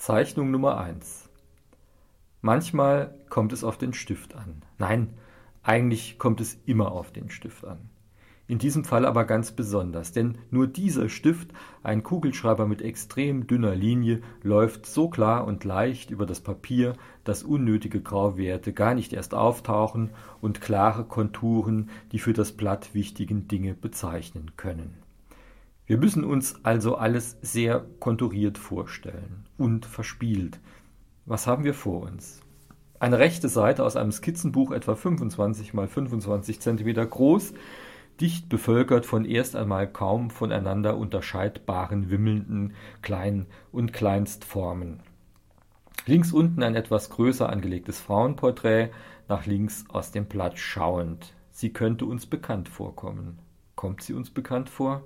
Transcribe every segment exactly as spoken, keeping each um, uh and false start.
Zeichnung Nummer eins. Manchmal kommt es auf den Stift an. Nein, eigentlich kommt es immer auf den Stift an. In diesem Fall aber ganz besonders, denn nur dieser Stift, ein Kugelschreiber mit extrem dünner Linie, läuft so klar und leicht über das Papier, dass unnötige Grauwerte gar nicht erst auftauchen und klare Konturen die für das Blatt wichtigen Dinge bezeichnen können. Wir müssen uns also alles sehr konturiert vorstellen und verspielt. Was haben wir vor uns? Eine rechte Seite aus einem Skizzenbuch etwa fünfundzwanzig mal fünfundzwanzig Zentimeter groß, dicht bevölkert von erst einmal kaum voneinander unterscheidbaren wimmelnden Klein- und Kleinstformen. Links unten ein etwas größer angelegtes Frauenporträt, nach links aus dem Blatt schauend. Sie könnte uns bekannt vorkommen. Kommt sie uns bekannt vor?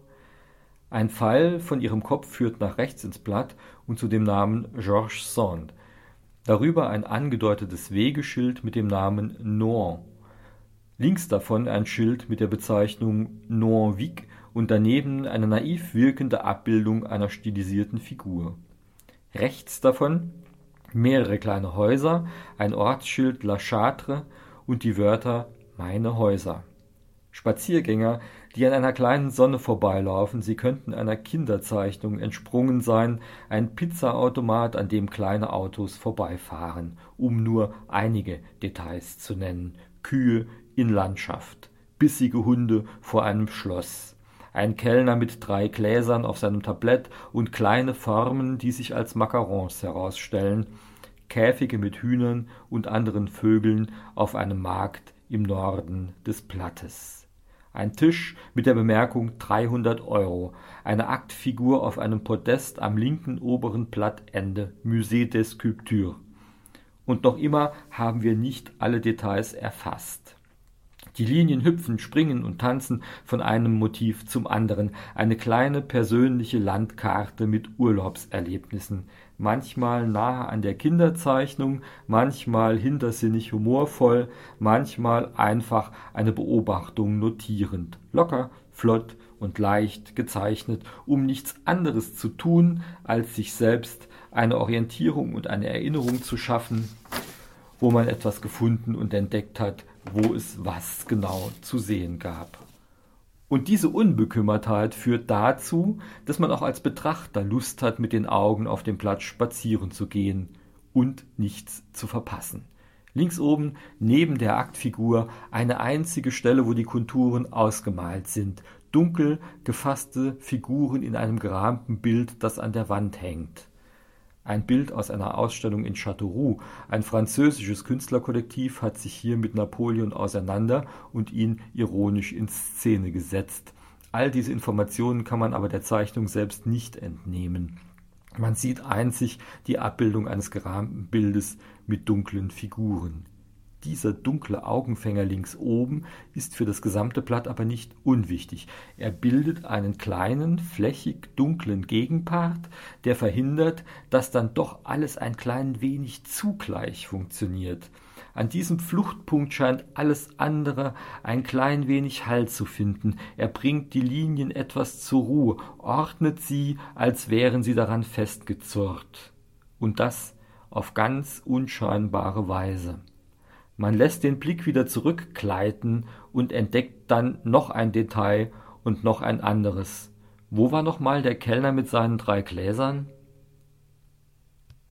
Ein Pfeil von ihrem Kopf führt nach rechts ins Blatt und zu dem Namen Georges Sand. Darüber ein angedeutetes Wegeschild mit dem Namen Nohant. Links davon ein Schild mit der Bezeichnung Nohant-Vic und daneben eine naiv wirkende Abbildung einer stilisierten Figur. Rechts davon mehrere kleine Häuser, ein Ortsschild La Châtre und die Wörter Meine Häuser. Spaziergänger, die an einer kleinen Sonne vorbeilaufen, sie könnten einer Kinderzeichnung entsprungen sein, ein Pizzaautomat, an dem kleine Autos vorbeifahren, um nur einige Details zu nennen. Kühe in Landschaft, bissige Hunde vor einem Schloss, ein Kellner mit drei Gläsern auf seinem Tablett und kleine Formen, die sich als Macarons herausstellen, Käfige mit Hühnern und anderen Vögeln auf einem Markt im Norden des Blattes. Ein Tisch mit der Bemerkung dreihundert Euro, eine Aktfigur auf einem Podest am linken oberen Blattende, Musée des Sculptures. Und noch immer haben wir nicht alle Details erfasst. Die Linien hüpfen, springen und tanzen von einem Motiv zum anderen. Eine kleine persönliche Landkarte mit Urlaubserlebnissen. Manchmal nahe an der Kinderzeichnung, manchmal hintersinnig humorvoll, manchmal einfach eine Beobachtung notierend. Locker, flott und leicht gezeichnet, um nichts anderes zu tun, als sich selbst eine Orientierung und eine Erinnerung zu schaffen, wo man etwas gefunden und entdeckt hat, wo es was genau zu sehen gab. Und diese Unbekümmertheit führt dazu, dass man auch als Betrachter Lust hat, mit den Augen auf dem Blatt spazieren zu gehen und nichts zu verpassen. Links oben, neben der Aktfigur, eine einzige Stelle, wo die Konturen ausgemalt sind. Dunkel gefasste Figuren in einem gerahmten Bild, das an der Wand hängt. Ein Bild aus einer Ausstellung in Châteauroux. Ein französisches Künstlerkollektiv hat sich hier mit Napoleon auseinander und ihn ironisch in Szene gesetzt. All diese Informationen kann man aber der Zeichnung selbst nicht entnehmen. Man sieht einzig die Abbildung eines gerahmten Bildes mit dunklen Figuren. Dieser dunkle Augenfänger links oben ist für das gesamte Blatt aber nicht unwichtig. Er bildet einen kleinen, flächig dunklen Gegenpart, der verhindert, dass dann doch alles ein klein wenig zugleich funktioniert. An diesem Fluchtpunkt scheint alles andere ein klein wenig Halt zu finden. Er bringt die Linien etwas zur Ruhe, ordnet sie, als wären sie daran festgezurrt. Und das auf ganz unscheinbare Weise. Man lässt den Blick wieder zurückgleiten und entdeckt dann noch ein Detail und noch ein anderes. Wo war nochmal der Kellner mit seinen drei Gläsern?